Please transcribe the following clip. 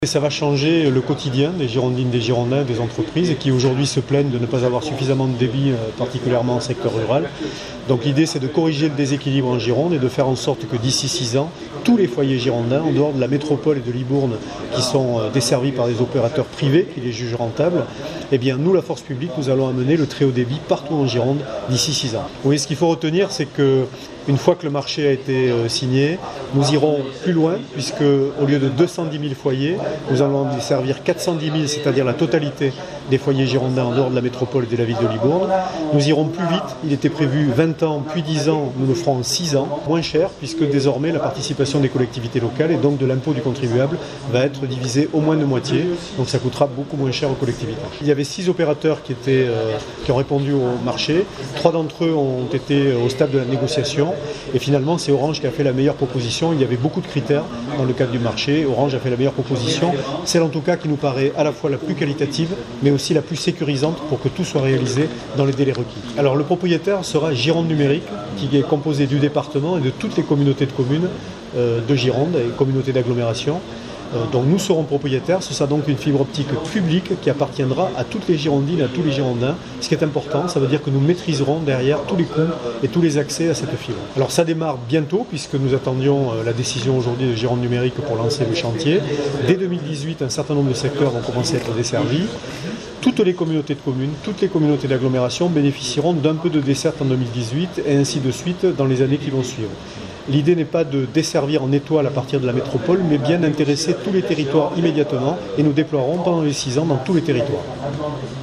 Et ça va changer le quotidien des Girondines, des Girondins, des entreprises qui aujourd'hui se plaignent de ne pas avoir suffisamment de débit, particulièrement en secteur rural. Donc l'idée c'est de corriger le déséquilibre en Gironde et de faire en sorte que d'ici 6 ans, tous les foyers girondins, en dehors de la métropole et de Libourne, qui sont desservis par des opérateurs privés qui les jugent rentables, eh bien nous, la force publique, nous allons amener le très haut débit partout en Gironde d'ici 6 ans. Oui, ce qu'il faut retenir, c'est que une fois que le marché a été signé, nous irons plus loin, puisque au lieu de 210 000 foyers, nous allons desservir 410 000, c'est-à-dire la totalité des foyers girondins en dehors de la métropole et de la ville de Libourne. Nous irons plus vite, il était prévu 20 ans, puis 10 ans, nous le ferons en 6 ans, moins cher, puisque désormais la participation des collectivités locales et donc de l'impôt du contribuable va être divisée au moins de moitié, donc ça coûtera beaucoup moins cher aux collectivités. Il y avait 6 opérateurs qui ont répondu au marché, 3 d'entre eux ont été au stade de la négociation, et finalement c'est Orange qui a fait la meilleure proposition. Il y avait beaucoup de critères dans le cadre du marché, Orange a fait la meilleure proposition, celle en tout cas qui nous paraît à la fois la plus qualitative mais aussi la plus sécurisante pour que tout soit réalisé dans les délais requis. Alors le propriétaire sera Gironde Numérique, qui est composé du département et de toutes les communautés de communes de Gironde et communautés d'agglomération. Donc nous serons propriétaires, ce sera donc une fibre optique publique qui appartiendra à toutes les Girondines, à tous les Girondins. Ce qui est important, ça veut dire que nous maîtriserons derrière tous les coûts et tous les accès à cette fibre. Alors ça démarre bientôt puisque nous attendions la décision aujourd'hui de Gironde Numérique pour lancer le chantier. Dès 2018, un certain nombre de secteurs vont commencer à être desservis. Toutes les communautés de communes, toutes les communautés d'agglomération bénéficieront d'un peu de desserte en 2018 et ainsi de suite dans les années qui vont suivre. L'idée n'est pas de desservir en étoile à partir de la métropole, mais bien d'intéresser tous les territoires immédiatement et nous déploierons pendant les 6 ans dans tous les territoires.